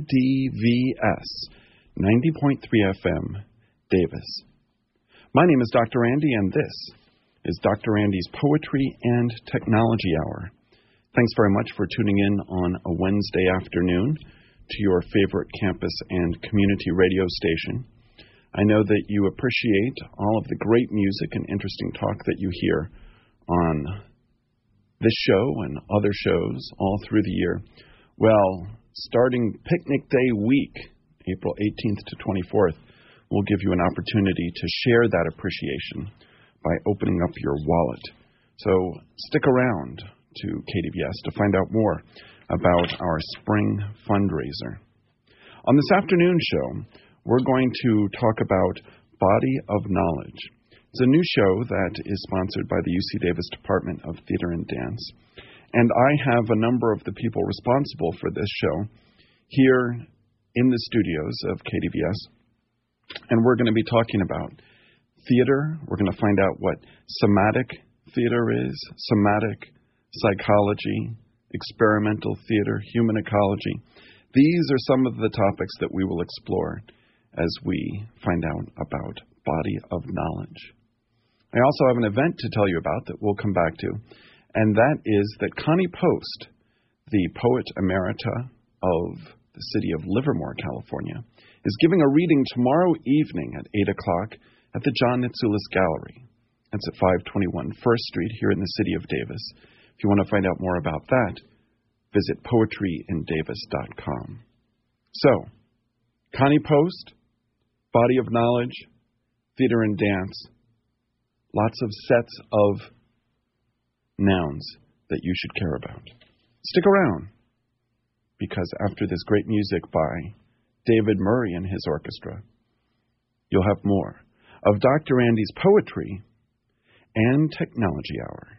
KDVS 90.3 FM, Davis. My name is Dr. Andy, and this is Dr. Andy's Poetry and Technology Hour. Thanks very much for tuning in on a Wednesday afternoon to your favorite campus and community radio station. I know that you appreciate all of the great music and interesting talk that you hear on this show and other shows all through the year. Well, starting Picnic Day week, April 18th to 24th, we'll give you an opportunity to share that appreciation by opening up your wallet. So stick around to KDVS to find out more about our spring fundraiser. On this afternoon show, we're going to talk about Body of Knowledge. It's a new show that is sponsored by the UC Davis Department of Theater and Dance. And I have a number of the people responsible for this show here in the studios of KDVS. And we're going to be talking about theater. We're going to find out what somatic theater is, somatic psychology, experimental theater, human ecology. These are some of the topics that we will explore as we find out about Body of Knowledge. I also have an event to tell you about that we'll come back to, and that is that Connie Post, the poet emerita of the city of Livermore, California, is giving a reading tomorrow evening at 8 o'clock at the John Nitsoulis Gallery. That's at 521 First Street here in the city of Davis. If you want to find out more about that, visit poetryindavis.com. So, Connie Post, Body of Knowledge, Theater and Dance, lots of sets of nouns that you should care about. Stick around, because after this great music by David Murray and his orchestra, you'll have more of Dr. Andy's Poetry and Technology Hour.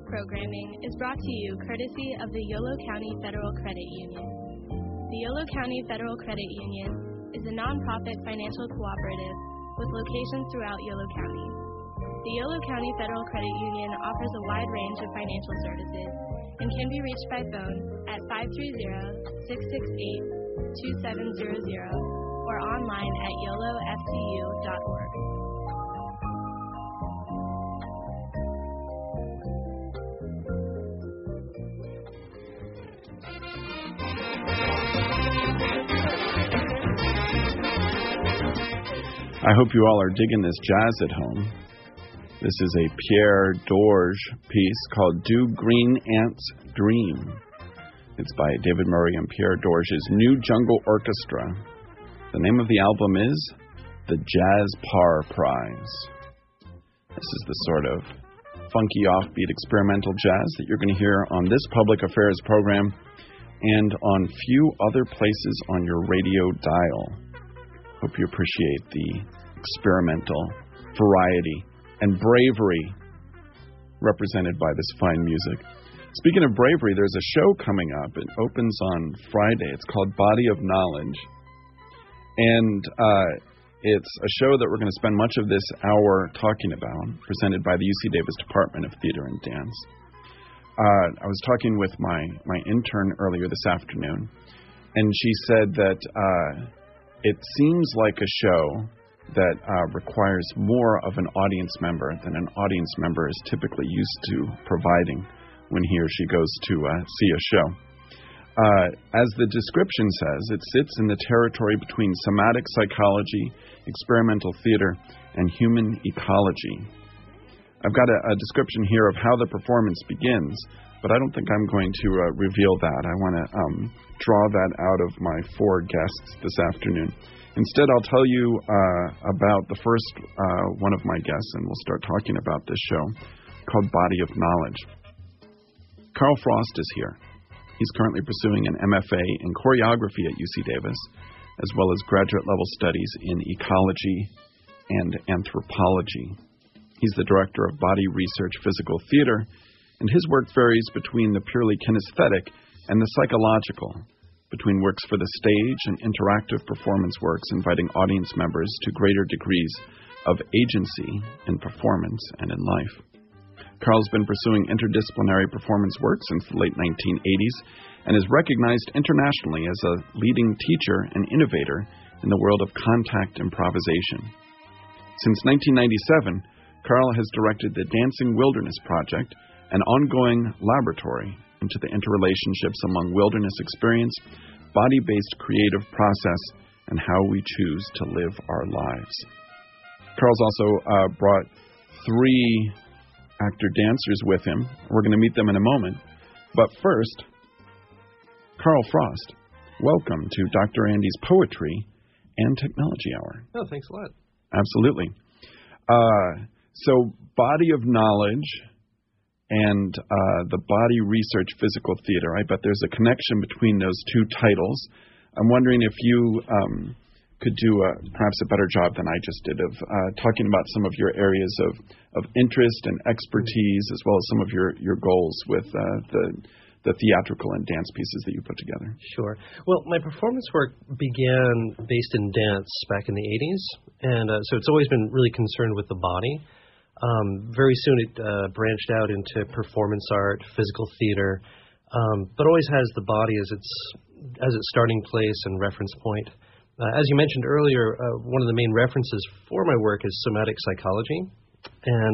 programming is brought to you courtesy of the Yolo County Federal Credit Union. The Yolo County Federal Credit Union is a nonprofit financial cooperative with locations throughout Yolo County. The Yolo County Federal Credit Union offers a wide range of financial services and can be reached by phone at 530-668-2700 or online at yolofcu.org. I hope you all are digging this jazz at home. This is a Pierre Dorje piece called Do Green Ants Dream. It's by David Murray and Pierre Dorje's New Jungle Orchestra. The name of the album is The Jazz Par Prize. This is the sort of funky offbeat experimental jazz that you're going to hear on this public affairs program and on few other places on your radio dial. Hope you appreciate the experimental variety and bravery represented by this fine music. Speaking of bravery, there's a show coming up. It opens on Friday. It's called Body of Knowledge. And it's a show that we're going to spend much of this hour talking about, presented by the UC Davis Department of Theater and Dance. I was talking with my intern earlier this afternoon, and she said that it seems like a show that requires more of an audience member than an audience member is typically used to providing when he or she goes to see a show. As the description says, it sits in the territory between somatic psychology, experimental theater, and human ecology. I've got a description here of how the performance begins, but I don't think I'm going to reveal that. I want to draw that out of my four guests this afternoon. Instead, I'll tell you about the first one of my guests, and we'll start talking about this show called Body of Knowledge. Carl Frost is here. He's currently pursuing an MFA in choreography at UC Davis, as well as graduate-level studies in ecology and anthropology. He's the director of Body Research Physical Theater, and his work varies between the purely kinesthetic and the psychological, between works for the stage and interactive performance works inviting audience members to greater degrees of agency in performance and in life. Carl's been pursuing interdisciplinary performance work since the late 1980s and is recognized internationally as a leading teacher and innovator in the world of contact improvisation. Since 1997, Carl has directed the Dancing Wilderness Project, an ongoing laboratory into the interrelationships among wilderness experience, body-based creative process, and how we choose to live our lives. Carl's also brought 3 actor-dancers with him. We're going to meet them in a moment. But first, Carl Frost, welcome to Dr. Andy's Poetry and Technology Hour. Oh, thanks a lot. Absolutely. So, Body of Knowledge and the Body Research Physical Theater. I bet there's a connection between those two titles. I'm wondering if you could do perhaps a better job than I just did of talking about some of your areas of interest and expertise, as well as some of your goals with the theatrical and dance pieces that you put together. Sure. Well, my performance work began based in dance back in the 80s, and so it's always been really concerned with the body. Very soon it branched out into performance art, physical theater, but always has the body as its starting place and reference point. As you mentioned earlier, one of the main references for my work is somatic psychology, and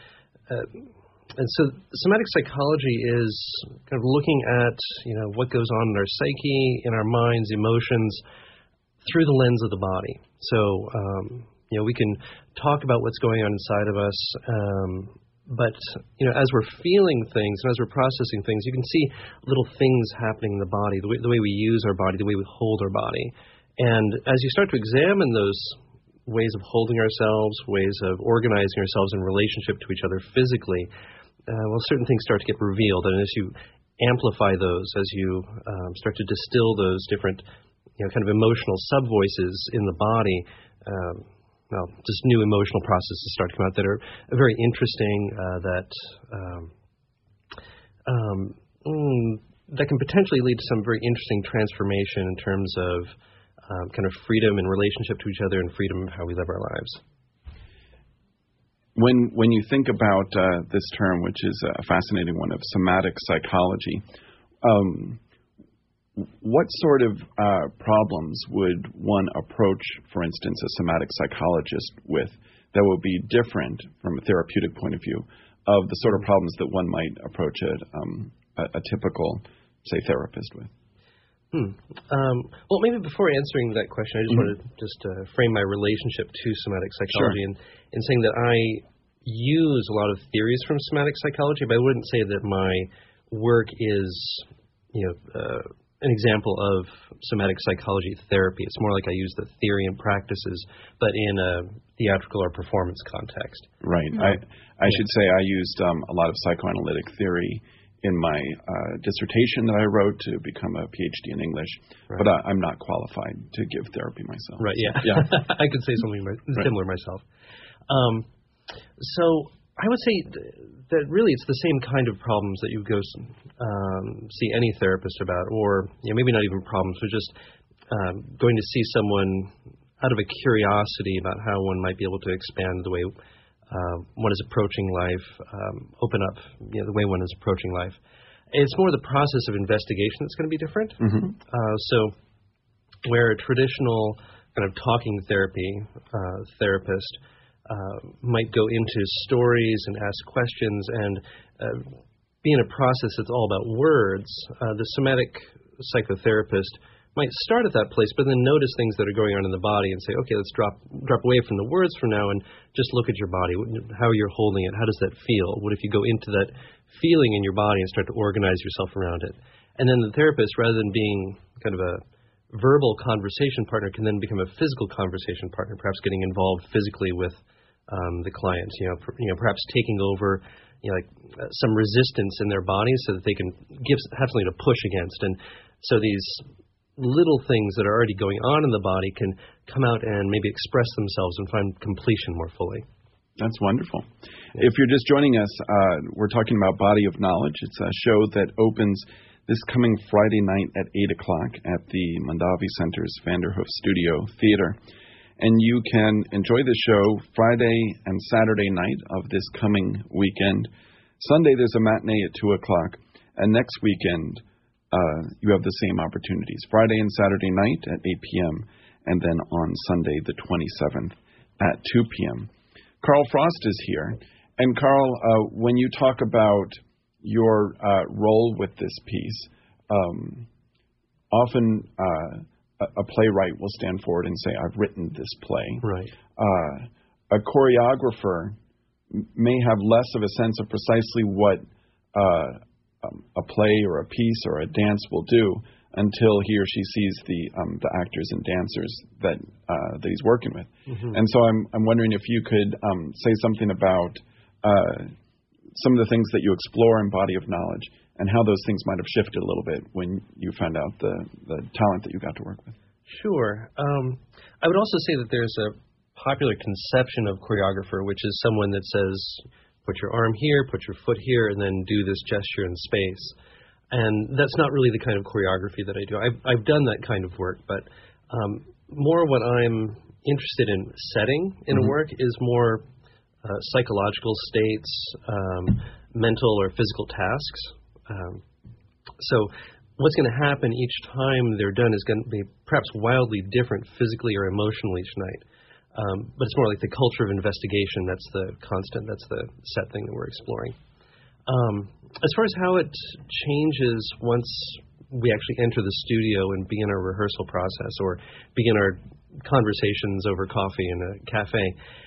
so somatic psychology is kind of looking at what goes on in our psyche, in our minds, emotions, through the lens of the body. So we can talk about what's going on inside of us, but as we're feeling things and as we're processing things, you can see little things happening in the body, the way we use our body, the way we hold our body. And as you start to examine those ways of holding ourselves, ways of organizing ourselves in relationship to each other physically, certain things start to get revealed. And as you amplify those, as you start to distill those different, kind of emotional sub-voices in the body, just new emotional processes start to come out that are very interesting, that that can potentially lead to some very interesting transformation in terms of kind of freedom in relationship to each other and freedom of how we live our lives. When you think about this term, which is a fascinating one, of somatic psychology, what sort of problems would one approach, for instance, a somatic psychologist with that would be different from a therapeutic point of view of the sort of problems that one might approach a typical, say, therapist with? Well, maybe before answering that question, I just want to frame my relationship to somatic psychology in saying that I use a lot of theories from somatic psychology, but I wouldn't say that my work is, an example of somatic psychology therapy. It's more like I use the theory and practices, but in a theatrical or performance context. Right. I should say I used a lot of psychoanalytic theory in my dissertation that I wrote to become a PhD in English, but I'm not qualified to give therapy myself. Right, yeah. I could say something similar myself. So I would say that really it's the same kind of problems that you go see any therapist about, or maybe not even problems, but just going to see someone out of a curiosity about how one might be able to expand the way one is approaching life, open up the way one is approaching life. It's more the process of investigation that's going to be different. So where a traditional kind of talking therapy therapist might go into stories and ask questions and be in a process that's all about words, the somatic psychotherapist might start at that place, but then notice things that are going on in the body and say, okay, let's drop away from the words for now and just look at your body, how you're holding it, how does that feel? What if you go into that feeling in your body and start to organize yourself around it? And then the therapist, rather than being kind of a verbal conversation partner, can then become a physical conversation partner, perhaps getting involved physically with the client, perhaps taking over some resistance in their body so that they can have something to push against. And so these little things that are already going on in the body can come out and maybe express themselves and find completion more fully. That's wonderful. If you're just joining us, we're talking about Body of Knowledge. It's a show that opens this coming Friday night at 8 o'clock at the Mondavi Center's Vanderhoof Studio Theater. And you can enjoy the show Friday and Saturday night of this coming weekend. Sunday, there's a matinee at 2 o'clock. And next weekend, you have the same opportunities. Friday and Saturday night at 8 p.m. and then on Sunday, the 27th at 2 p.m. Carl Frost is here. And Carl, when you talk about your role with this piece, often a playwright will stand forward and say, I've written this play. Right. A choreographer may have less of a sense of precisely what a play or a piece or a dance will do until he or she sees the actors and dancers that he's working with. And so I'm wondering if you could say something about some of the things that you explore in Body of Knowledge and how those things might have shifted a little bit when you found out the talent that you got to work with. Sure. I would also say that there's a popular conception of choreographer, which is someone that says, put your arm here, put your foot here, and then do this gesture in space. And that's not really the kind of choreography that I do. I've done that kind of work, but more what I'm interested in setting in a work is more psychological states, mental or physical tasks. So what's going to happen each time they're done is going to be perhaps wildly different physically or emotionally each night. But it's more like the culture of investigation. That's the constant. That's the set thing that we're exploring. As far as how it changes once we actually enter the studio and begin our rehearsal process or begin our conversations over coffee in a cafe,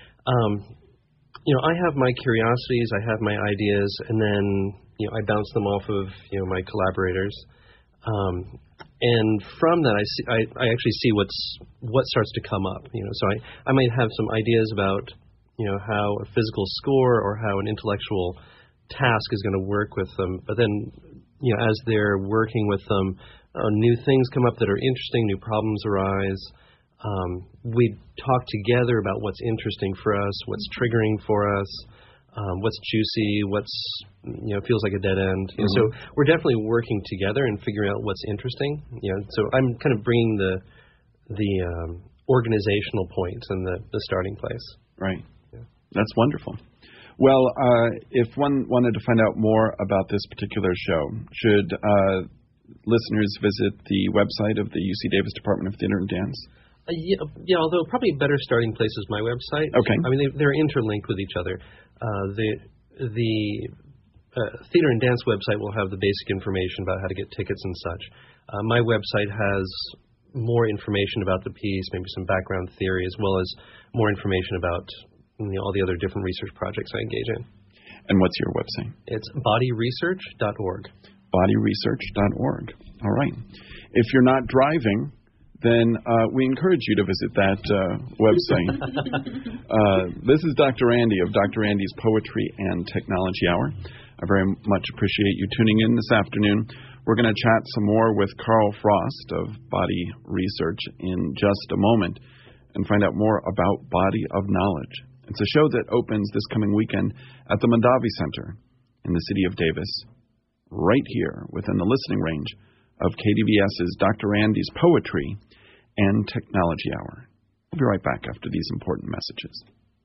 I have my curiosities, I have my ideas, and then I bounce them off of my collaborators. And from that, I actually see what starts to come up. So I might have some ideas about how a physical score or how an intellectual task is going to work with them. But then as they're working with them, new things come up that are interesting, new problems arise. We talk together about what's interesting for us, what's triggering for us. what's juicy, what's feels like a dead end. So we're definitely working together and figuring out what's interesting. So I'm kind of bringing the organizational point and the starting place. Right. Yeah. That's wonderful. Well, if one wanted to find out more about this particular show, should listeners visit the website of the UC Davis Department of Theater and Dance? Yeah, although probably a better starting place is my website. Okay. I mean, they're interlinked with each other. The Theater and Dance website will have the basic information about how to get tickets and such. My website has more information about the piece, maybe some background theory, as well as more information about all the other different research projects I engage in. And what's your website? It's bodyresearch.org. Bodyresearch.org. All right. If you're not driving, then we encourage you to visit that website. This is Dr. Andy of Dr. Andy's Poetry and Technology Hour. I very much appreciate you tuning in this afternoon. We're going to chat some more with Carl Frost of Body Research in just a moment and find out more about Body of Knowledge. It's a show that opens this coming weekend at the Mondavi Center in the city of Davis, right here within the listening range of KDVS's Dr. Andy's Poetry and Technology Hour. We'll be right back after these important messages.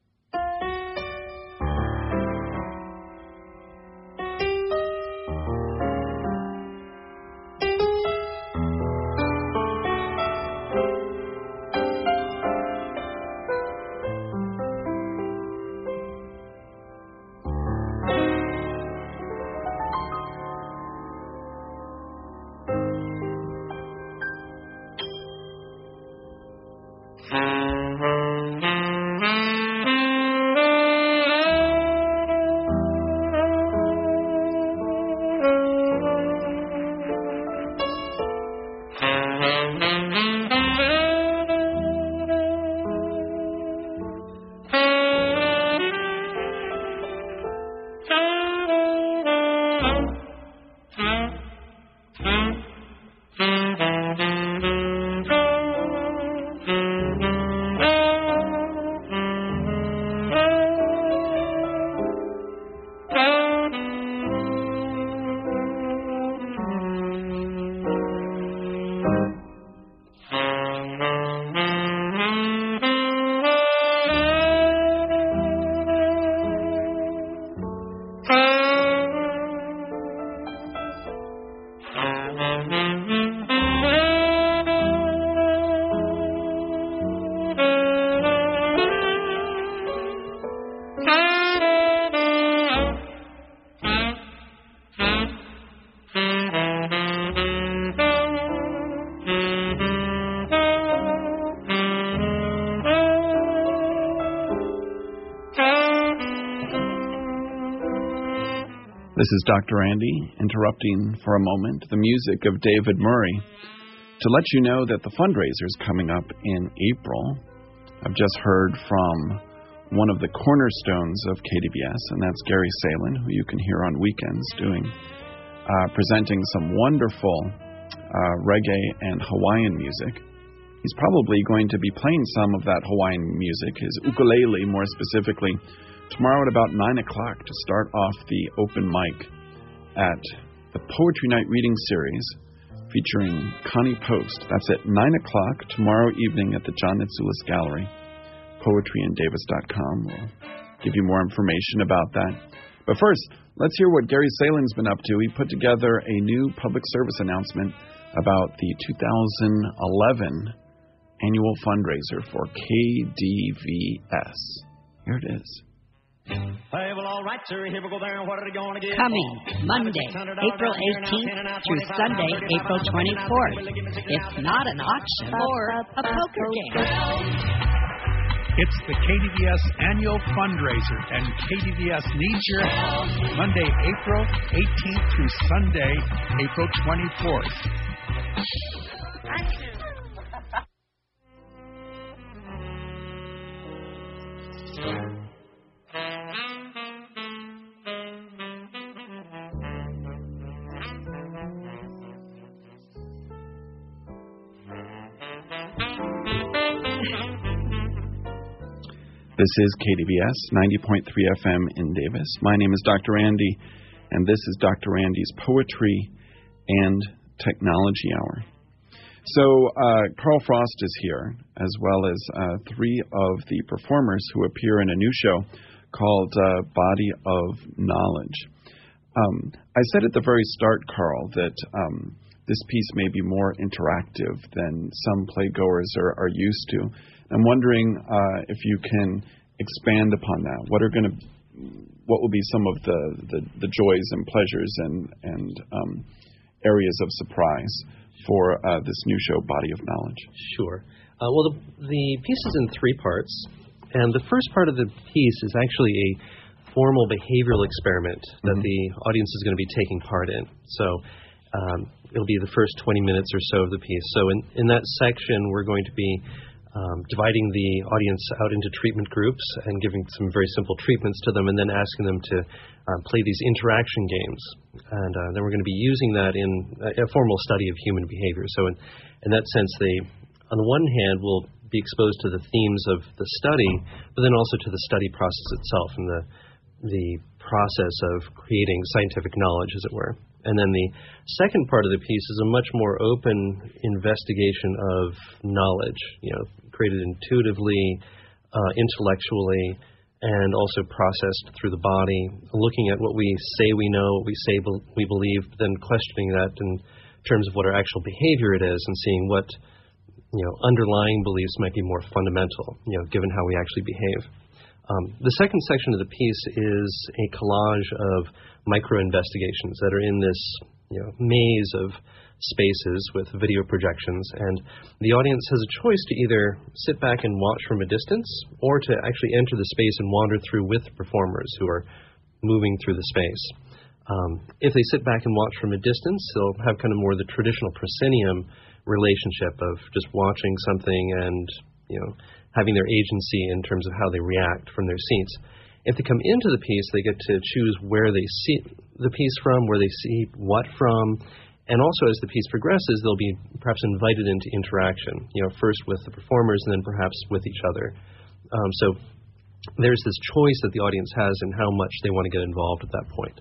This is Dr. Andy, interrupting for a moment the music of David Murray to let you know that the fundraiser is coming up in April. I've just heard from one of the cornerstones of KDVS, and that's Gary Salen, who you can hear on weekends presenting some wonderful reggae and Hawaiian music. He's probably going to be playing some of that Hawaiian music, his ukulele more specifically, tomorrow at about 9 o'clock to start off the open mic at the Poetry Night Reading Series featuring Connie Post. That's at 9 o'clock tomorrow evening at the John Nitsoulis Gallery. PoetryInDavis.com will give you more information about that. But first, let's hear what Gary Salen's been up to. He put together a new public service announcement about the 2011 annual fundraiser for KDVS. Here it is. Hey, well, all right, sir. Here we go there. What are they going to get? Coming Monday, April 18th through Sunday, April 24th. It's not an auction or a poker game. It's the KDVS annual fundraiser, and KDVS needs your help. Monday, April 18th through Sunday, April 24th. This is KDVS 90.3 FM in Davis. My name is Dr. Andy, and this is Dr. Andy's Poetry and Technology Hour. So Carl Frost is here, as well as three of the performers who appear in a new show called Body of Knowledge. I said at the very start, Carl, that this piece may be more interactive than some playgoers are used to. I'm wondering if you can expand upon that. What will be some of the joys and pleasures and areas of surprise for this new show, Body of Knowledge? Sure. Well, the piece is in three parts, and the first part of the piece is actually a formal behavioral experiment that the audience is going to be taking part in. So it'll be the first 20 minutes or so of the piece. So in that section, we're going to be dividing the audience out into treatment groups and giving some very simple treatments to them, and then asking them to play these interaction games. And then we're going to be using that in a formal study of human behavior. So in that sense, they, on the one hand, will be exposed to the themes of the study, but then also to the study process itself and the process of creating scientific knowledge, as it were. And then the second part of the piece is a much more open investigation of knowledge, created intuitively, intellectually, and also processed through the body, looking at what we say we know, what we say we believe, but then questioning that in terms of what our actual behavior it is, and seeing what underlying beliefs might be more fundamental, given how we actually behave. The second section of the piece is a collage of micro-investigations that are in this maze of spaces with video projections, and the audience has a choice to either sit back and watch from a distance or to actually enter the space and wander through with performers who are moving through the space. If they sit back and watch from a distance, they'll have kind of more the traditional proscenium relationship of just watching something and having their agency in terms of how they react from their seats. If they come into the piece, they get to choose where they see the piece from, where they see what from, and also as the piece progresses, they'll be perhaps invited into interaction, first with the performers and then perhaps with each other. So there's this choice that the audience has in how much they want to get involved at that point.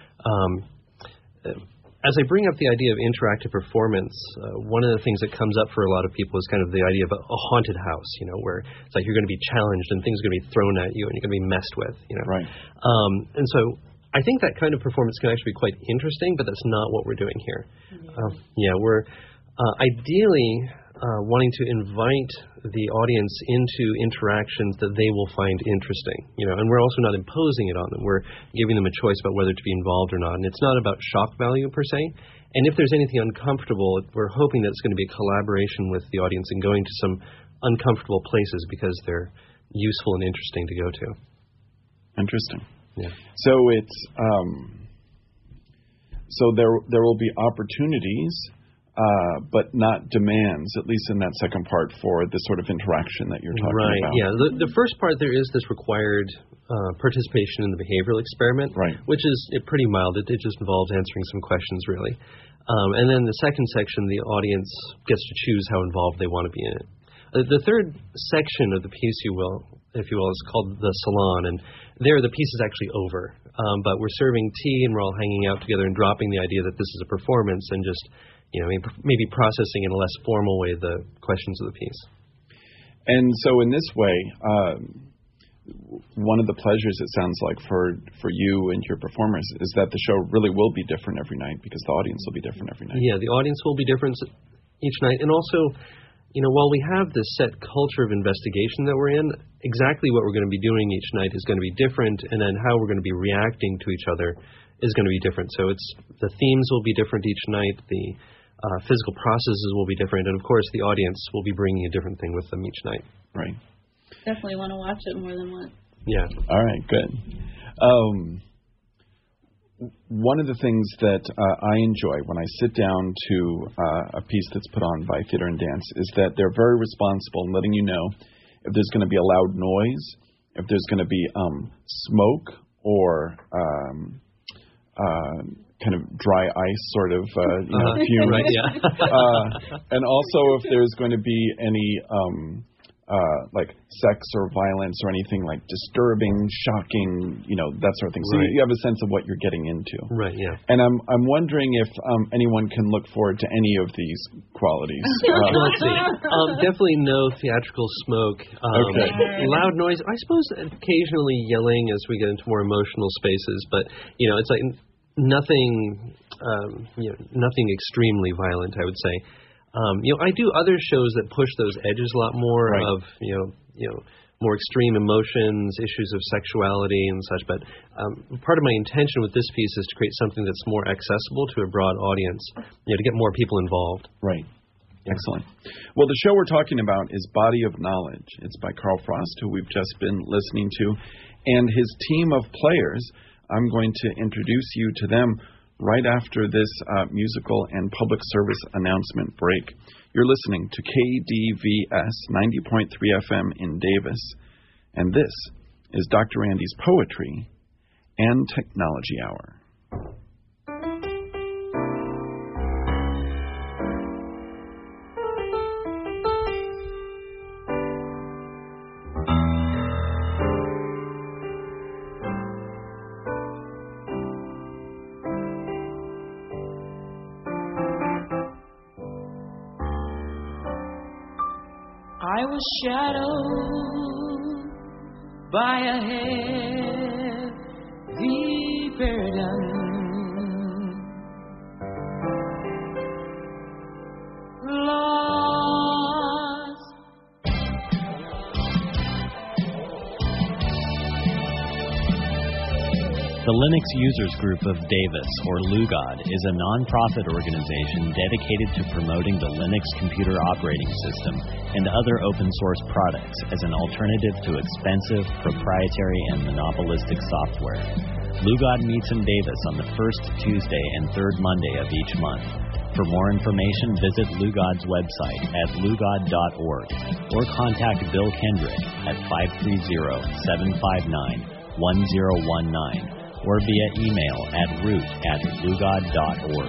As I bring up the idea of interactive performance, one of the things that comes up for a lot of people is kind of the idea of a haunted house, where it's like you're going to be challenged and things are going to be thrown at you and you're going to be messed with, Right. And so I think that kind of performance can actually be quite interesting, but that's not what we're doing here. We're ideally wanting to invite the audience into interactions that they will find interesting, and we're also not imposing it on them. We're giving them a choice about whether to be involved or not, and it's not about shock value per se. And if there's anything uncomfortable, we're hoping that it's going to be a collaboration with the audience and going to some uncomfortable places because they're useful and interesting to go to. Interesting. Yeah. So it's so there will be opportunities, but not demands, at least in that second part, for the sort of interaction that you're talking right. about. Yeah. The first part, there is this required participation in the behavioral experiment, right, which is pretty mild. It just involves answering some questions, really. And then the second section, the audience gets to choose how involved they want to be in it. The third section of the piece, if you will, is called the salon, and there the piece is actually over. But we're serving tea and we're all hanging out together and dropping the idea that this is a performance and just maybe processing in a less formal way the questions of the piece. And so in this way, one of the pleasures, it sounds like, for you and your performers is that the show really will be different every night because the audience will be different every night. Yeah, the audience will be different each night. And also, while we have this set culture of investigation that we're in, exactly what we're going to be doing each night is going to be different, and then how we're going to be reacting to each other is going to be different. So the themes will be different each night, the physical processes will be different, and of course the audience will be bringing a different thing with them each night. Right. Definitely want to watch it more than once. Yeah. All right, good. One of the things that I enjoy when I sit down to a piece that's put on by Theater and Dance is that they're very responsible in letting you know if there's going to be a loud noise, if there's going to be smoke or kind of dry ice sort of fumes. Right, yeah. And also if there's going to be any like sex or violence or anything like disturbing, shocking, that sort of thing. So Right. you have a sense of what you're getting into. Right, yeah. And I'm wondering if anyone can look forward to any of these qualities. Let's see. Definitely no theatrical smoke. Okay. Loud noise. I suppose occasionally yelling as we get into more emotional spaces, but it's like nothing. Nothing extremely violent, I would say. I do other shows that push those edges a lot more Right. of more extreme emotions, issues of sexuality and such. But part of my intention with this piece is to create something that's more accessible to a broad audience, to get more people involved. Right. Excellent. Well, the show we're talking about is Body of Knowledge. It's by Carl Frost, who we've just been listening to, and his team of players. I'm going to introduce you to them right after this musical and public service announcement break. You're listening to KDVS 90.3 FM in Davis, and this is Dr. Andy's Poetry and Technology Hour. I was shadowed by a heavy burden, lost. The Linux Users Group of Davis, or LUGOD, is a non-profit organization dedicated to promoting the Linux computer operating system and other open-source products as an alternative to expensive, proprietary, and monopolistic software. LUGOD meets in Davis on the first Tuesday and third Monday of each month. For more information, visit LUGOD's website at lugod.org or contact Bill Kendrick at 530-759-1019. or via email at root@lugod.org.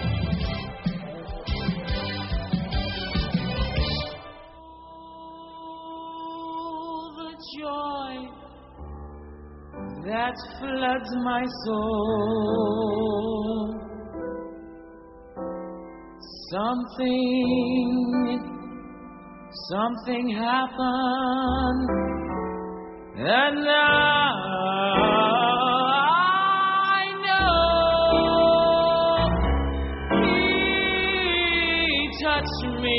The joy that floods my soul, something happened, and now touch me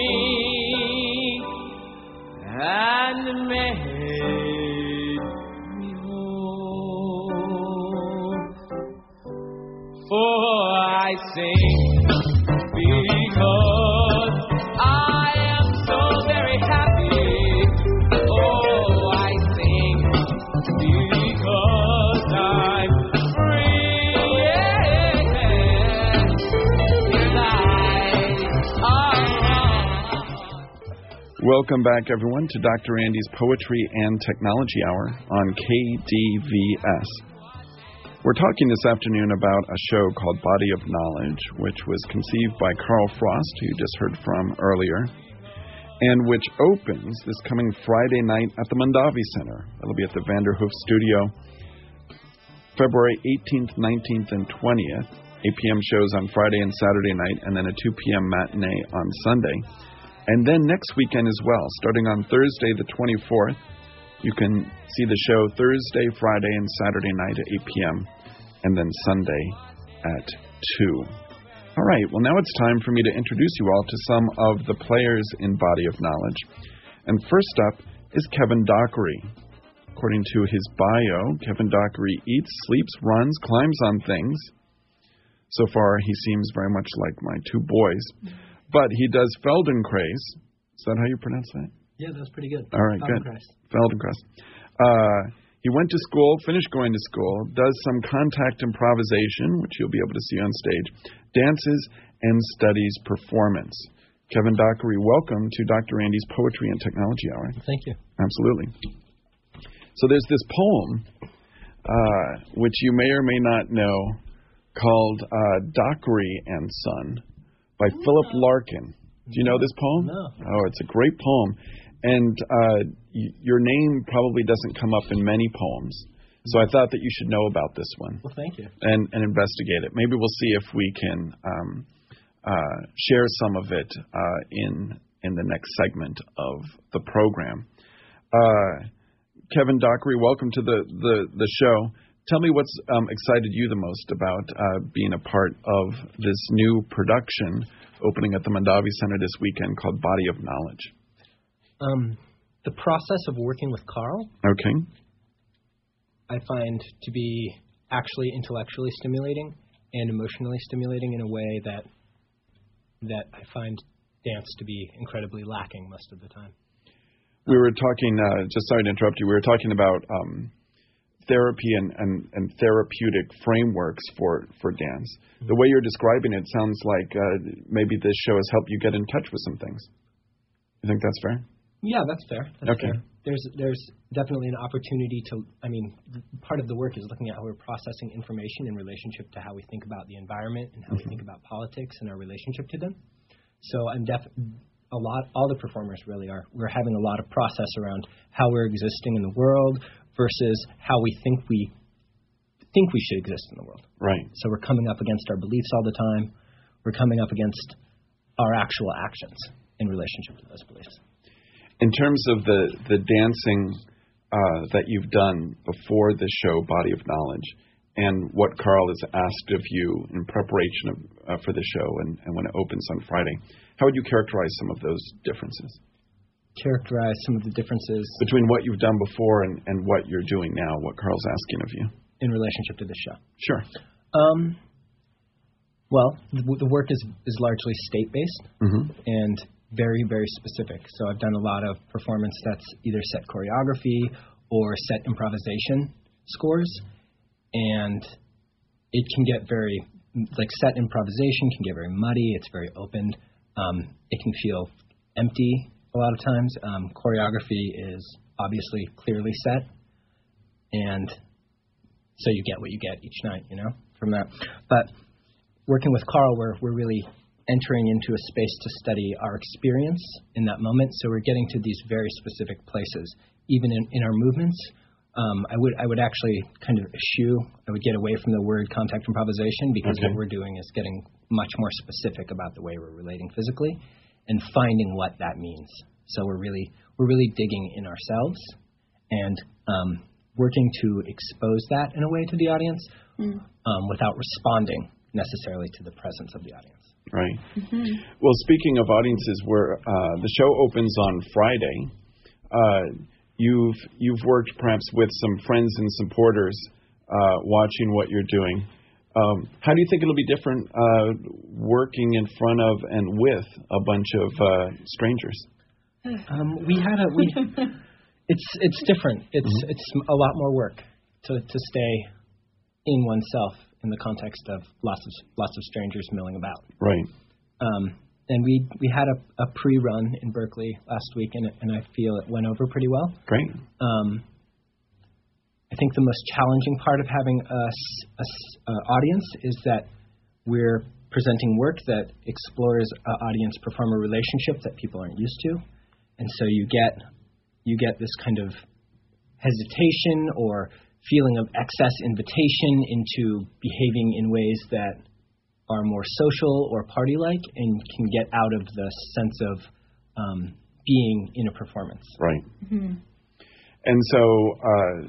and made me whole. For I sing because I am so very happy. Oh, I sing because I'm free. Welcome back, everyone, to Dr. Andy's Poetry and Technology Hour on KDVS. We're talking this afternoon about a show called Body of Knowledge, which was conceived by Carl Frost, who you just heard from earlier, and which opens this coming Friday night at the Mondavi Center. It'll be at the Vanderhoof Studio, February 18th, 19th, and 20th. 8 p.m. shows on Friday and Saturday night, and then a 2 p.m. matinee on Sunday. And then next weekend as well, starting on Thursday the 24th, you can see the show Thursday, Friday, and Saturday night at 8 p.m., and then Sunday at 2. All right, well, now it's time for me to introduce you all to some of the players in Body of Knowledge. And first up is Kevin Dockery. According to his bio, Kevin Dockery eats, sleeps, runs, climbs on things. So far, he seems very much like my two boys. But he does Feldenkrais. Is that how you pronounce that? Yeah, that's pretty good. All right, good. Feldenkrais. He went to school, finished going to school, does some contact improvisation, which you'll be able to see on stage, dances, and studies performance. Kevin Dockery, welcome to Dr. Andy's Poetry and Technology Hour. Thank you. Absolutely. So there's this poem, which you may or may not know, called Dockery and Son, by Philip Larkin. Do you know this poem? No. Oh, it's a great poem. And your name probably doesn't come up in many poems. So I thought that you should know about this one. Well, thank you. And investigate it. Maybe we'll see if we can share some of it in the next segment of the program. Kevin Dockery, welcome to the show. Tell me what's excited you the most about being a part of this new production opening at the Mondavi Center this weekend called Body of Knowledge. The process of working with Carl, okay, I find to be actually intellectually stimulating and emotionally stimulating in a way that I find dance to be incredibly lacking most of the time. We were talking, just sorry to interrupt you, we were talking about therapy and therapeutic frameworks for dance. The way you're describing it sounds like maybe this show has helped you get in touch with some things. You think that's fair? Yeah, that's fair. That's okay. fair. There's definitely an opportunity to, part of the work is looking at how we're processing information in relationship to how we think about the environment and how we think about politics and our relationship to them. So all the performers really are. We're having a lot of process around how we're existing in the world versus how we think we should exist in the world. Right. So we're coming up against our beliefs all the time. We're coming up against our actual actions in relationship to those beliefs. In terms of the dancing that you've done before the show, Body of Knowledge, and what Carl has asked of you in preparation for the show and when it opens on Friday, how would you characterize some of those differences? Characterize some of the differences between what you've done before and what you're doing now, what Carl's asking of you. In relationship to the show? Sure. Well, the work is largely state-based and very, very specific. So I've done a lot of performance that's either set choreography or set improvisation scores, and it can get very, set improvisation can get very muddy, it's very open, it can feel empty a lot of times. Choreography is obviously clearly set, and so you get what you get each night, from that. But working with Carl, we're really entering into a space to study our experience in that moment. So we're getting to these very specific places, even in our movements. I would actually kind of I would get away from the word contact improvisation because what we're doing is getting much more specific about the way we're relating physically and finding what that means. So we're really digging in ourselves and working to expose that in a way to the audience without responding necessarily to the presence of the audience. Right. Well, speaking of audiences, where the show opens on Friday, you've worked perhaps with some friends and supporters watching what you're doing. How do you think it'll be different working in front of and with a bunch of strangers? It's different. It's a lot more work to stay in oneself in the context of lots of strangers milling about. Right. And we had a pre-run in Berkeley last week, and I feel it went over pretty well. Great. I think the most challenging part of having a audience is that we're presenting work that explores audience-performer relationship that people aren't used to, and so you get this kind of hesitation or feeling of excess invitation into behaving in ways that are more social or party-like and can get out of the sense of being in a performance. Right. And so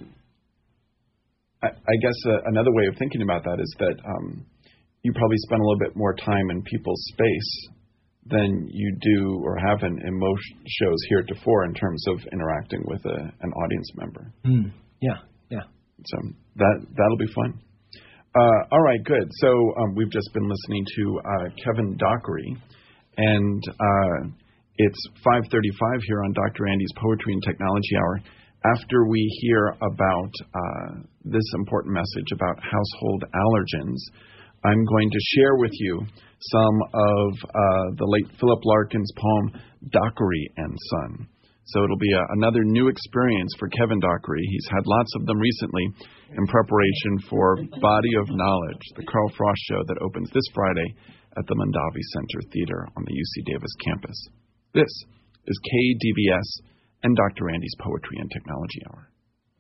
I guess another way of thinking about that is that you probably spend a little bit more time in people's space than you do or have in most shows heretofore in terms of interacting with an audience member. Yeah. So that'll be fun. All right, good. So we've just been listening to Kevin Dockery, and it's 5:35 here on Dr. Andy's Poetry and Technology Hour. After we hear about this important message about household allergens, I'm going to share with you some of the late Philip Larkin's poem, Dockery and Son. So it'll be another new experience for Kevin Dockery. He's had lots of them recently in preparation for Body of Knowledge, the Carl Frost show that opens this Friday at the Mondavi Center Theater on the UC Davis campus. This is KDVS and Dr. Andy's Poetry and Technology Hour.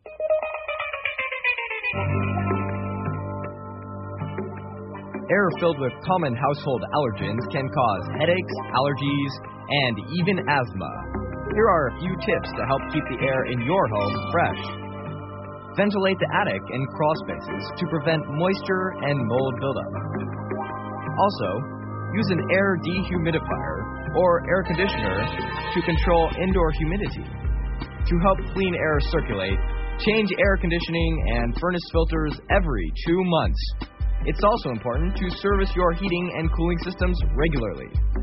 Air filled with common household allergens can cause headaches, allergies, and even asthma. Here are a few tips to help keep the air in your home fresh. Ventilate the attic and crawl spaces to prevent moisture and mold buildup. Also, use an air dehumidifier or air conditioner to control indoor humidity. To help clean air circulate, change air conditioning and furnace filters every 2 months. It's also important to service your heating and cooling systems regularly.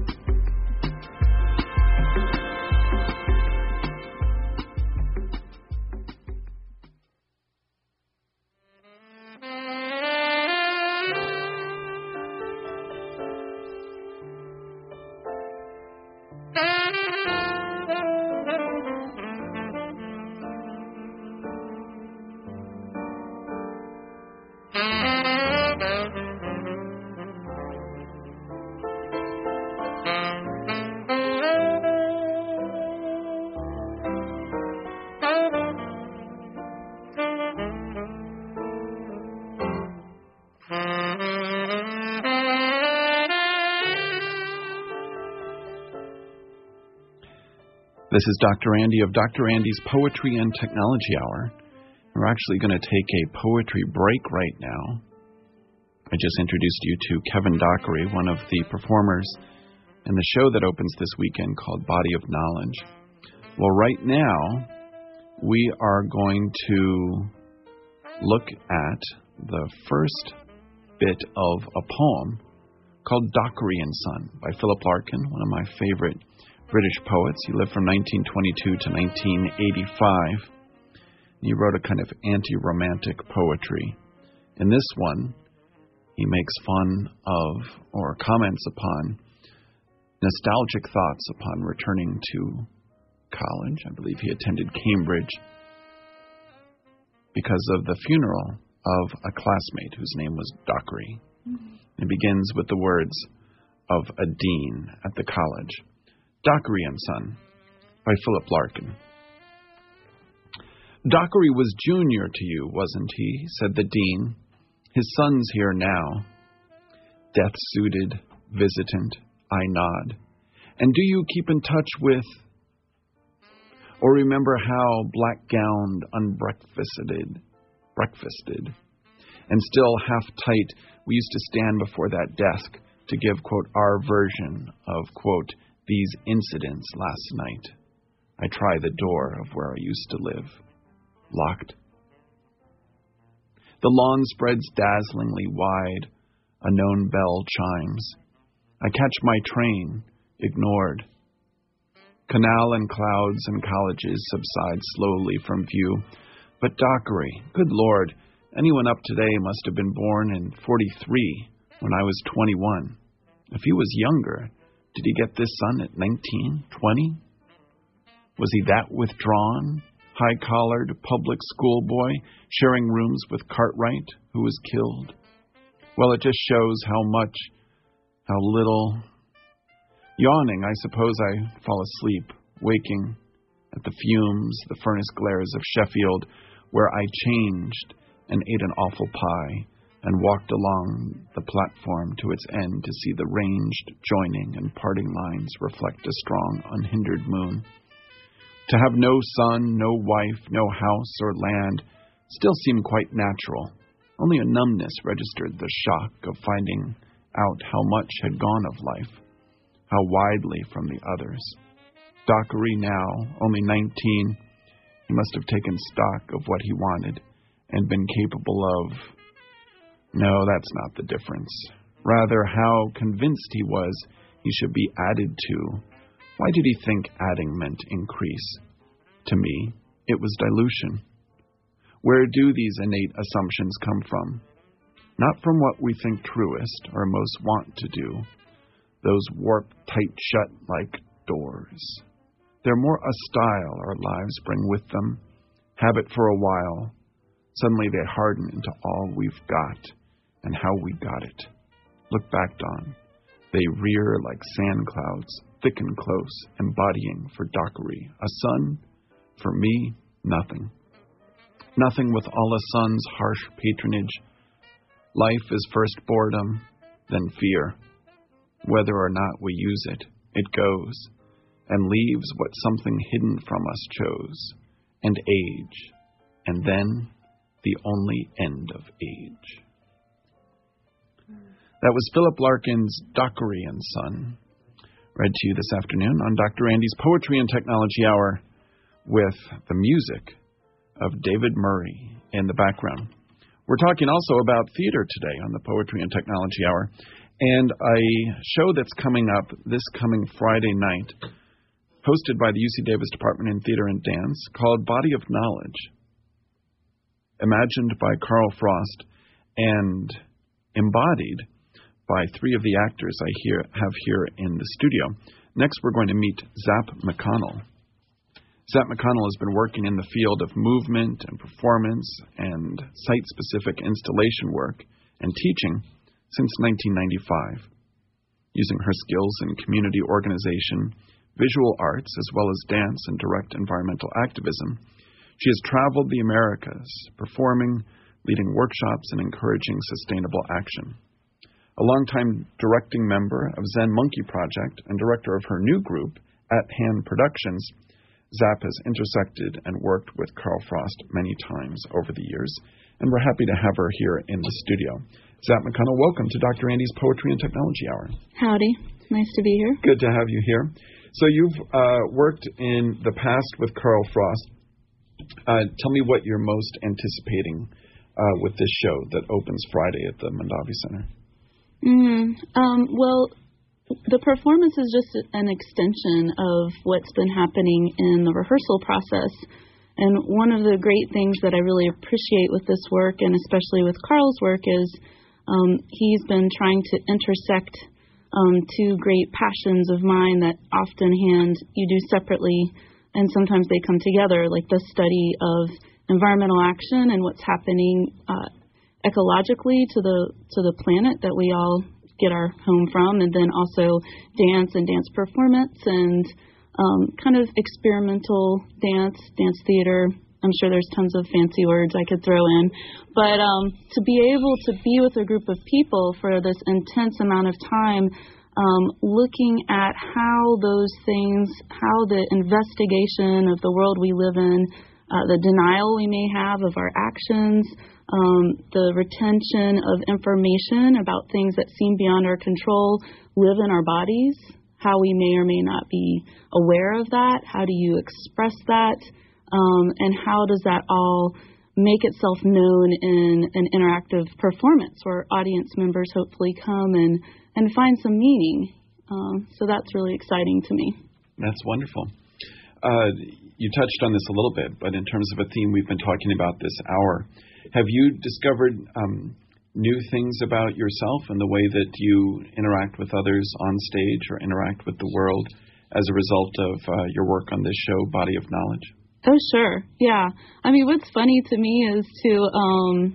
This is Dr. Andy of Dr. Andy's Poetry and Technology Hour. We're actually going to take a poetry break right now. I just introduced you to Kevin Dockery, one of the performers in the show that opens this weekend called Body of Knowledge. Well, right now, we are going to look at the first bit of a poem called Dockery and Son by Philip Larkin, one of my favorite British poets. He lived from 1922 to 1985. He wrote a kind of anti-romantic poetry. In this one, he makes fun of or comments upon nostalgic thoughts upon returning to college. I believe he attended Cambridge because of the funeral of a classmate whose name was Dockery. It begins with the words of a dean at the college. Dockery and Son by Philip Larkin. Dockery was junior to you, wasn't he? Said the dean. His son's here now. Death-suited, visitant, I nod. And do you keep in touch with, or remember how black-gowned, breakfasted, and still half-tight, we used to stand before that desk to give, quote, our version of, quote, these incidents last night. I try the door of where I used to live. Locked. The lawn spreads dazzlingly wide. A known bell chimes. I catch my train, ignored. Canal and clouds and colleges subside slowly from view. But Dockery, good Lord, anyone up today must have been born in 43 when I was 21. If he was younger, did he get this son at 19, 20? Was he that withdrawn, high-collared public school boy, sharing rooms with Cartwright, who was killed? Well, it just shows how little. Yawning, I suppose I fall asleep, waking at the fumes, the furnace glares of Sheffield, where I changed and ate an awful pie, and walked along the platform to its end to see the ranged, joining, and parting lines reflect a strong, unhindered moon. To have no son, no wife, no house or land still seemed quite natural. Only a numbness registered the shock of finding out how much had gone of life, how widely from the others. Dockery now, only 19, he must have taken stock of what he wanted and been capable of. No, that's not the difference. Rather, how convinced he was he should be added to. Why did he think adding meant increase? To me, it was dilution. Where do these innate assumptions come from? Not from what we think truest or most want to do, those warped tight shut like doors. They're more a style our lives bring with them, habit for a while. Suddenly they harden into all we've got and how we got it. Look back, Don. They rear like sand clouds, thick and close, embodying for Dockery a son For me, nothing. Nothing with all a sun's harsh patronage. Life is first boredom, then fear. Whether or not we use it, it goes, and leaves what something hidden from us chose, and age, and then the only end of age. That was Philip Larkin's Dockery and Son, read to you this afternoon on Dr. Andy's Poetry and Technology Hour with the music of David Murray in the background. We're talking also about theater today on the Poetry and Technology Hour, and a show that's coming up this coming Friday night, hosted by the UC Davis Department in Theater and Dance, called Body of Knowledge, imagined by Carl Frost and embodied by three of the actors I have here in the studio. Next, we're going to meet Zap McConnell. Zap McConnell has been working in the field of movement and performance and site-specific installation work and teaching since 1995. Using her skills in community organization, visual arts, as well as dance and direct environmental activism, she has traveled the Americas, performing, leading workshops, and encouraging sustainable action. A longtime directing member of Zen Monkey Project and director of her new group, At Hand Productions, Zap has intersected and worked with Carl Frost many times over the years, and we're happy to have her here in the studio. Zap McConnell, welcome to Dr. Andy's Poetry and Technology Hour. Howdy. Nice to be here. Good to have you here. So you've worked in the past with Carl Frost. Tell me what you're most anticipating with this show that opens Friday at the Mondavi Center. Well, the performance is just an extension of what's been happening in the rehearsal process. And one of the great things that I really appreciate with this work, and especially with Carl's work, is he's been trying to intersect two great passions of mine that often you do separately, and sometimes they come together, like the study of environmental action and what's happening ecologically to the planet that we all get our home from, and then also dance and dance performance and kind of experimental dance theater. I'm sure there's tons of fancy words I could throw in, but to be able to be with a group of people for this intense amount of time, looking at how those things, how the investigation of the world we live in, the denial we may have of our actions, the retention of information about things that seem beyond our control live in our bodies, how we may or may not be aware of that, how do you express that, and how does that all make itself known in an interactive performance where audience members hopefully come and find some meaning. So that's really exciting to me. That's wonderful. You touched on this a little bit, but in terms of a theme we've been talking about this hour, have you discovered new things about yourself and the way that you interact with others on stage or interact with the world as a result of your work on this show, Body of Knowledge? Oh, sure. Yeah. I mean, what's funny to me is to,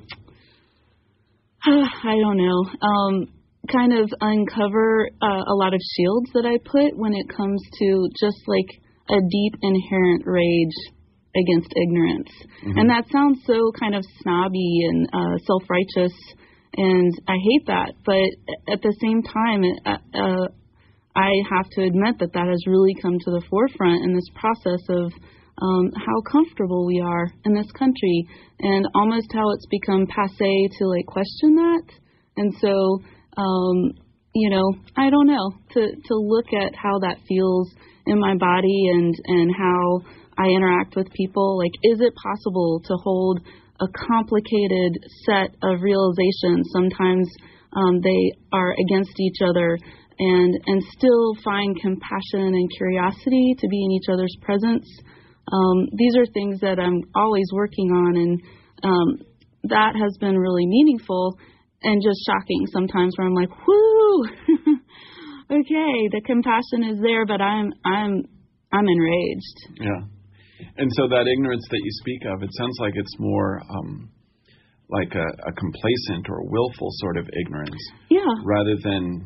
I don't know, kind of uncover a lot of shields that I put when it comes to just like a deep inherent rage against ignorance. Mm-hmm. And that sounds so kind of snobby and self-righteous, and I hate that. But at the same time, I have to admit that has really come to the forefront in this process of how comfortable we are in this country, and almost how it's become passé to like question that. And so, I don't know, to look at how that feels in my body and how I interact with people. Like, is it possible to hold a complicated set of realizations? Sometimes they are against each other, and still find compassion and curiosity to be in each other's presence. These are things that I'm always working on, and that has been really meaningful and just shocking sometimes, where I'm like, whoo, okay, the compassion is there, but I'm enraged. Yeah. And so that ignorance that you speak of, it sounds like it's more like a complacent or willful sort of ignorance. Yeah. Rather than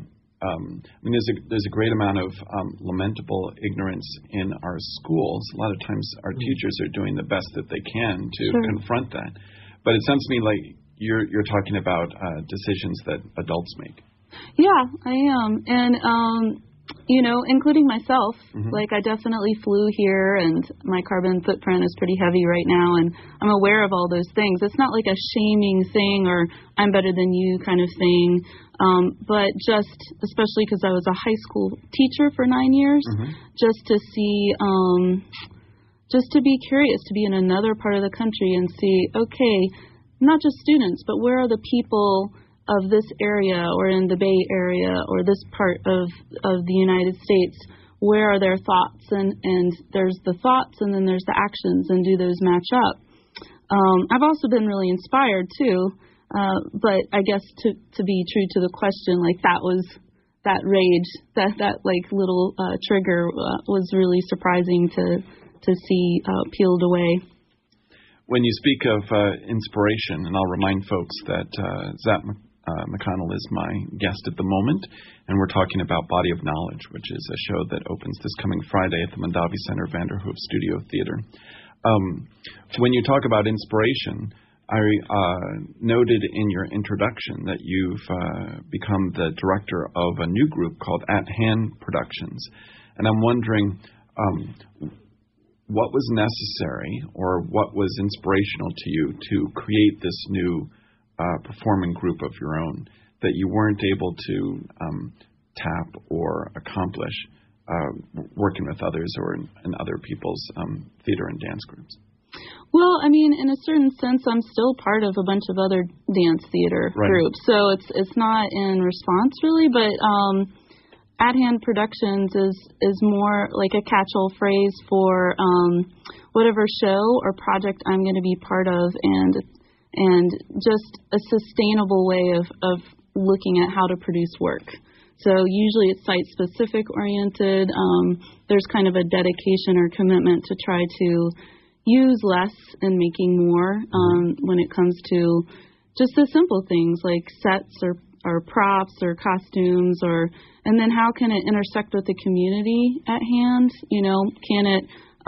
there's a great amount of lamentable ignorance in our schools. A lot of times our teachers are doing the best that they can to confront that. But it sounds to me like you're talking about decisions that adults make. Yeah, I am. And, including myself, like I definitely flew here and my carbon footprint is pretty heavy right now, and I'm aware of all those things. It's not like a shaming thing or I'm better than you kind of thing, but just, especially because I was a high school teacher for 9 years, just to see, just to be curious, to be in another part of the country and see, okay, not just students, but where are the people of this area or in the Bay Area or this part of the United States, where are their thoughts? And there's the thoughts and then there's the actions, and do those match up? I've also been really inspired too, but I guess to be true to the question, like that rage, that like little trigger was really surprising to see peeled away. When you speak of inspiration, and I'll remind folks that Zach McConnell is my guest at the moment, and we're talking about Body of Knowledge, which is a show that opens this coming Friday at the Mondavi Center Vanderhoof Studio Theater. When you talk about inspiration, I noted in your introduction that you've become the director of a new group called At Hand Productions, and I'm wondering what was necessary or what was inspirational to you to create this new performing group of your own that you weren't able to tap or accomplish working with others or in other people's theater and dance groups? Well, I mean, in a certain sense, I'm still part of a bunch of other dance theater groups, so it's not in response really, but At Hand Productions is more like a catch-all phrase for whatever show or project I'm going to be part of, and just a sustainable way of looking at how to produce work. So usually it's site-specific oriented. There's kind of a dedication or commitment to try to use less and making more when it comes to just the simple things like sets or props or costumes, and then how can it intersect with the community at hand? Can it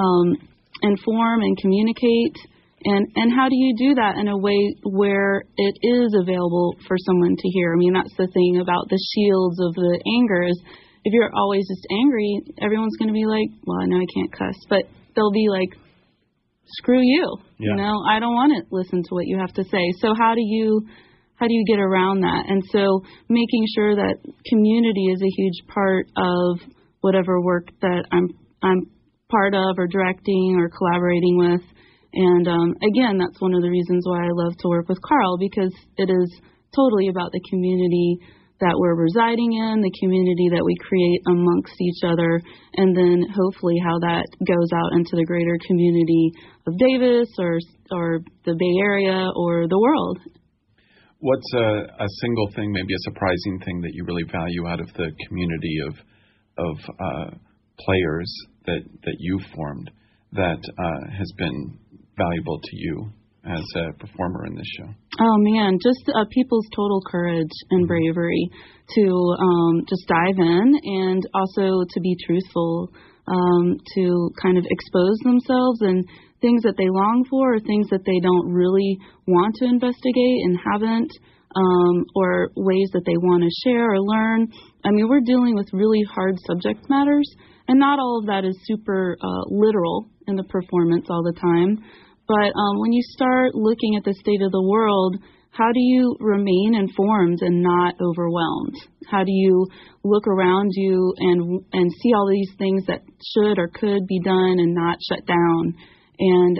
inform and communicate? And how do you do that in a way where it is available for someone to hear? I mean, that's the thing about the shields of the anger is if you're always just angry, everyone's going to be like, well, I know I can't cuss, but they'll be like, screw you. Yeah. I don't want to listen to what you have to say. So how do you get around that? And so making sure that community is a huge part of whatever work that I'm part of or directing or collaborating with. And again, that's one of the reasons why I love to work with Carl, because it is totally about the community that we're residing in, the community that we create amongst each other, and then hopefully how that goes out into the greater community of Davis or the Bay Area or the world. What's a single thing, maybe a surprising thing that you really value out of the community of players that you've formed that has been valuable to you as a performer in this show? Oh man, just people's total courage and bravery to just dive in, and also to be truthful, to kind of expose themselves and things that they long for or things that they don't really want to investigate and haven't, or ways that they want to share or learn. I mean, we're dealing with really hard subject matters, and not all of that is super literal in the performance all the time. But when you start looking at the state of the world, how do you remain informed and not overwhelmed? How do you look around you and see all these things that should or could be done and not shut down? And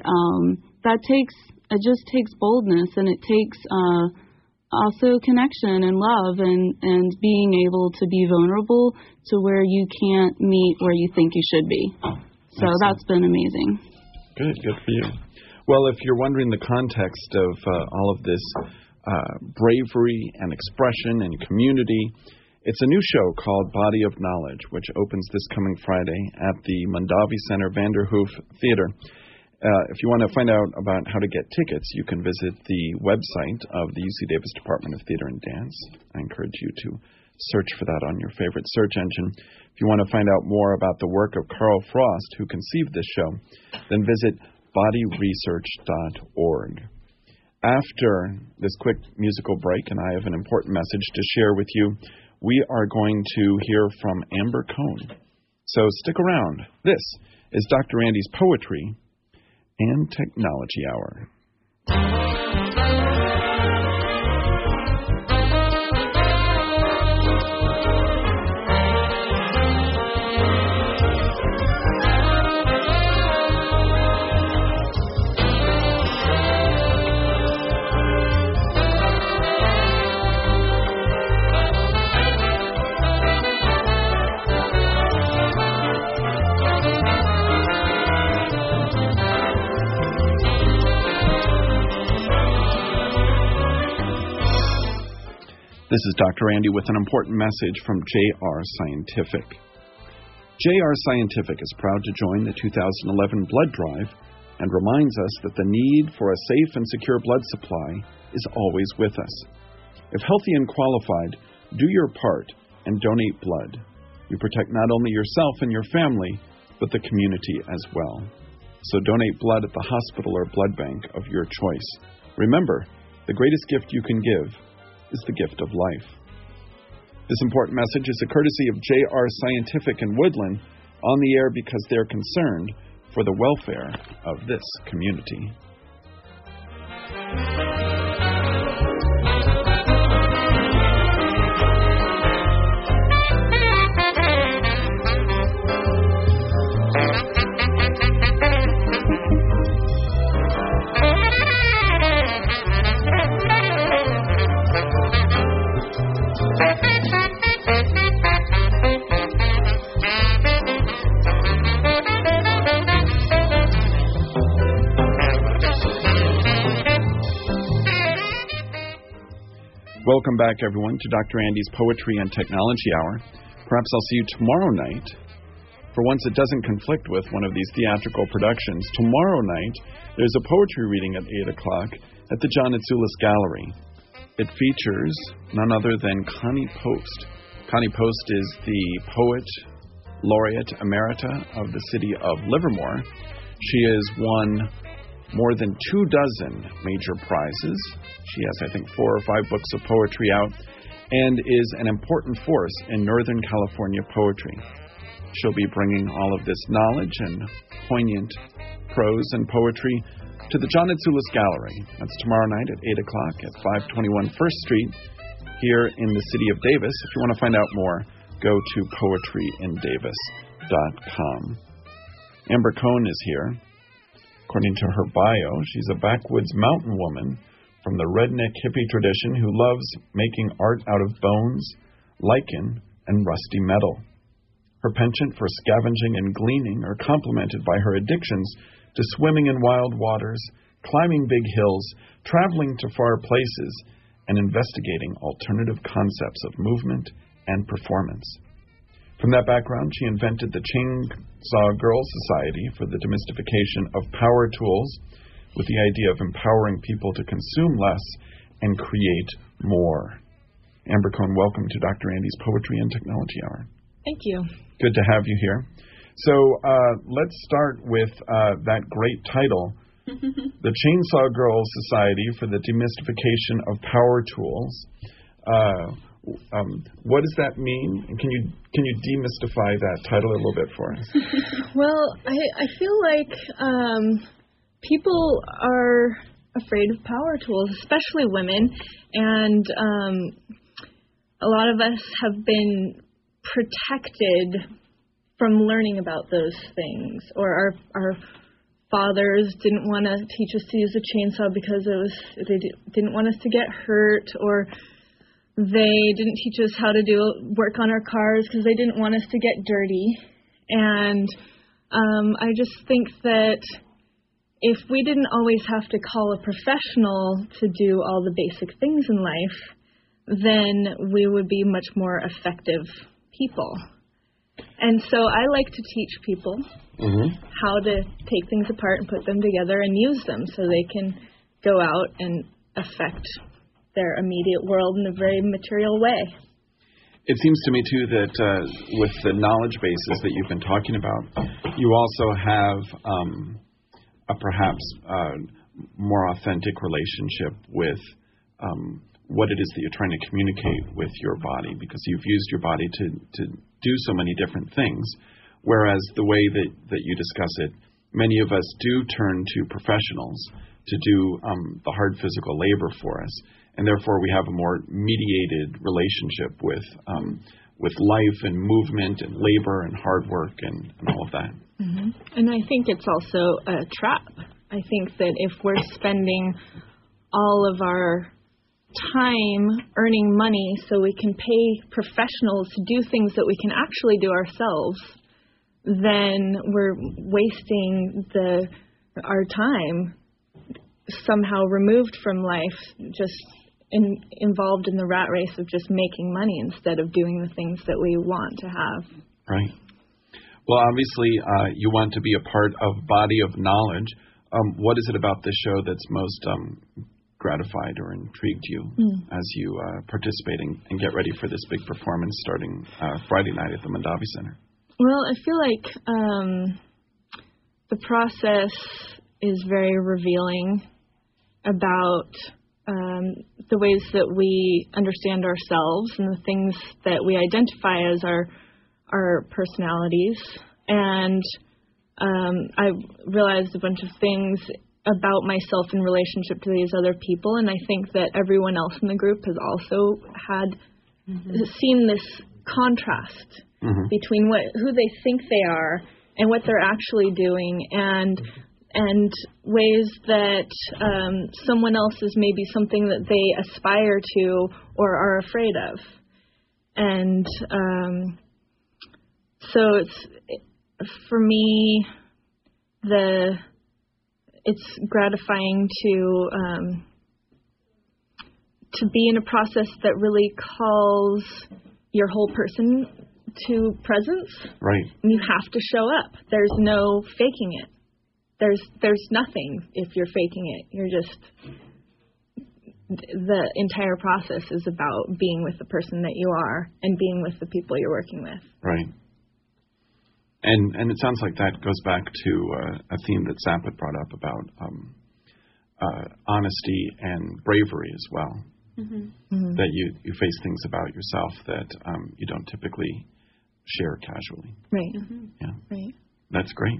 it just takes boldness, and it takes also connection and love and being able to be vulnerable to where you can't meet where you think you should be. So that's been amazing. Good for you. Well, if you're wondering the context of all of this bravery and expression and community, it's a new show called Body of Knowledge, which opens this coming Friday at the Mondavi Center Vanderhoof Theater. If you want to find out about how to get tickets, you can visit the website of the UC Davis Department of Theater and Dance. I encourage you to search for that on your favorite search engine. If you want to find out more about the work of Carl Frost, who conceived this show, then visit bodyresearch.org. After this quick musical break, and I have an important message to share with you, we are going to hear from Amber Cohn. So stick around. This is Dr. Andy's Poetry and Technology Hour. This is Dr. Andy with an important message from JR Scientific. JR Scientific is proud to join the 2011 blood drive and reminds us that the need for a safe and secure blood supply is always with us. If healthy and qualified, do your part and donate blood. You protect not only yourself and your family, but the community as well. So donate blood at the hospital or blood bank of your choice. Remember, the greatest gift you can give is the gift of life. This important message is a courtesy of JR Scientific in Woodland, on the air because they're concerned for the welfare of this community. Welcome back, everyone, to Dr. Andy's Poetry and Technology Hour. Perhaps I'll see you tomorrow night. For once, it doesn't conflict with one of these theatrical productions. Tomorrow night, there's a poetry reading at 8 o'clock at the John Atsoulis Gallery. It features none other than Connie Post. Connie Post is the Poet Laureate Emerita of the city of Livermore. She has won more than 24 major prizes. She has, I think, 4 or 5 books of poetry out and is an important force in Northern California poetry. She'll be bringing all of this knowledge and poignant prose and poetry to the John Atsoulis Gallery. That's tomorrow night at 8 o'clock at 521 First Street here in the city of Davis. If you want to find out more, go to poetryindavis.com. Amber Cohn is here. According to her bio, she's a backwoods mountain woman from the redneck hippie tradition who loves making art out of bones, lichen, and rusty metal. Her penchant for scavenging and gleaning are complemented by her addictions to swimming in wild waters, climbing big hills, traveling to far places, and investigating alternative concepts of movement and performance. From that background, she invented the Chainsaw Girl Society for the demystification of power tools, with the idea of empowering people to consume less and create more. Amber Cohn, welcome to Dr. Andy's Poetry and Technology Hour. Thank you. Good to have you here. So let's start with that great title, the Chainsaw Girl Society for the Demystification of Power Tools. What does that mean? Can you demystify that title a little bit for us? Well, I feel like people are afraid of power tools, especially women, and a lot of us have been protected from learning about those things, or our fathers didn't want to teach us to use a chainsaw because they didn't want us to get hurt, or they didn't teach us how to work on our cars because they didn't want us to get dirty. And I just think that if we didn't always have to call a professional to do all the basic things in life, then we would be much more effective people. And so I like to teach people how to take things apart and put them together and use them so they can go out and affect their immediate world in a very material way. It seems to me, too, that with the knowledge bases that you've been talking about, you also have a perhaps more authentic relationship with what it is that you're trying to communicate with your body, because you've used your body to do so many different things, whereas the way that you discuss it, many of us do turn to professionals to do the hard physical labor for us, and therefore we have a more mediated relationship with life and movement and labor and hard work and all of that. Mm-hmm. And I think it's also a trap. I think that if we're spending all of our time earning money so we can pay professionals to do things that we can actually do ourselves, then we're wasting our time somehow removed from life, just involved in the rat race of just making money instead of doing the things that we want to have. Right. Well, obviously, you want to be a part of Body of Knowledge. What is it about this show that's most gratified or intrigued you as you participate and get ready for this big performance starting Friday night at the Mondavi Center? Well, I feel like the process is very revealing about the ways that we understand ourselves and the things that we identify as our personalities. And I realized a bunch of things about myself in relationship to these other people, and I think that everyone else in the group has also seen this contrast between who they think they are and what they're actually doing, and ways that someone else is maybe something that they aspire to or are afraid of. And so for me, it's gratifying to be in a process that really calls your whole person to presence. Right. And you have to show up. There's no faking it. There's nothing if you're faking it. You're just, the entire process is about being with the person that you are and being with the people you're working with. Right. And it sounds like that goes back to a theme that Zappa brought up about honesty and bravery as well. That you face things about yourself that you don't typically share casually. Right. Yeah. Right. That's great.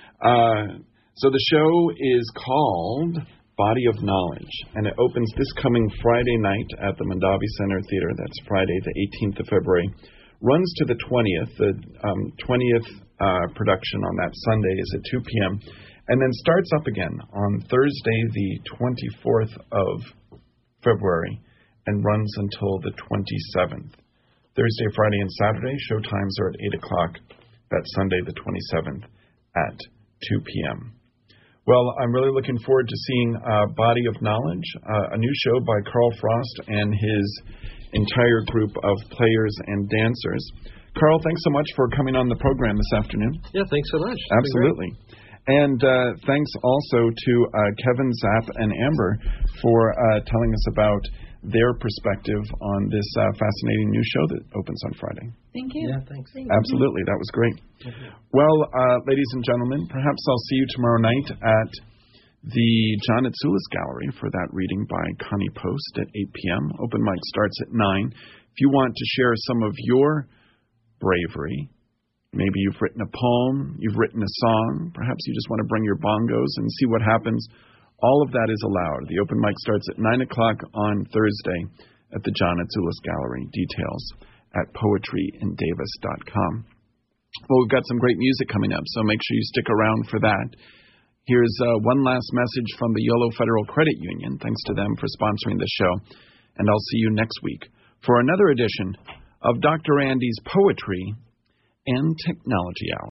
So the show is called Body of Knowledge, and it opens this coming Friday night at the Mondavi Center Theater. That's Friday, the 18th of February. Runs to the 20th. The 20th production on that Sunday is at 2 p.m. and then starts up again on Thursday, the 24th of February, and runs until the 27th. Thursday, Friday, and Saturday, show times are at 8 o'clock. That's Sunday, the 27th, at 2 p.m. Well, I'm really looking forward to seeing Body of Knowledge, a new show by Carl Frost and his entire group of players and dancers. Carl, thanks so much for coming on the program this afternoon. Yeah, thanks so much. Absolutely. And thanks also to Kevin, Zapp, and Amber for telling us about their perspective on this fascinating new show that opens on Friday. Thank you. Yeah, thanks. Absolutely. That was great. Well, ladies and gentlemen, perhaps I'll see you tomorrow night at the John Atsoulis Gallery for that reading by Connie Post at 8 p.m. Open mic starts at 9. If you want to share some of your bravery, maybe you've written a poem, you've written a song, perhaps you just want to bring your bongos and see what happens, all of that is allowed. The open mic starts at 9 o'clock on Thursday at the John Atsoulis Gallery. Details at poetryindavis.com. Well, we've got some great music coming up, so make sure you stick around for that. Here's one last message from the YOLO Federal Credit Union. Thanks to them for sponsoring the show. And I'll see you next week for another edition of Dr. Andy's Poetry and Technology Hour.